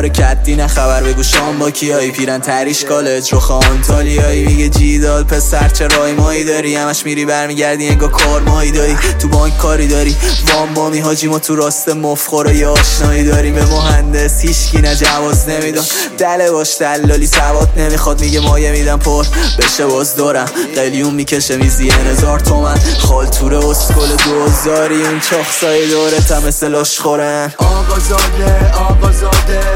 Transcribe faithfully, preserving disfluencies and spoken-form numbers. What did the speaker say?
داره کدی نه خبر بگو شام با کیایی پیرن تریش کالج رو خانتالیایی میگه جیدال پسر چه رای مایی داری همش میری برمیگردی انگار کار مایی داری تو بانک کاری داری وام بامی حاجی ما تو راست مفخور یا آشنایی داریم به مهندس هیچکی نه جواز نمیداد دله باش دلالی سواد نمیخواد میگه مایه میدم پر بشه باز دارم قلیون میکشه میزی هزار تومن خال توره اسکل دوزاری اون چاخسای دورت هم مثل لاش خورن آقازاده آقازاده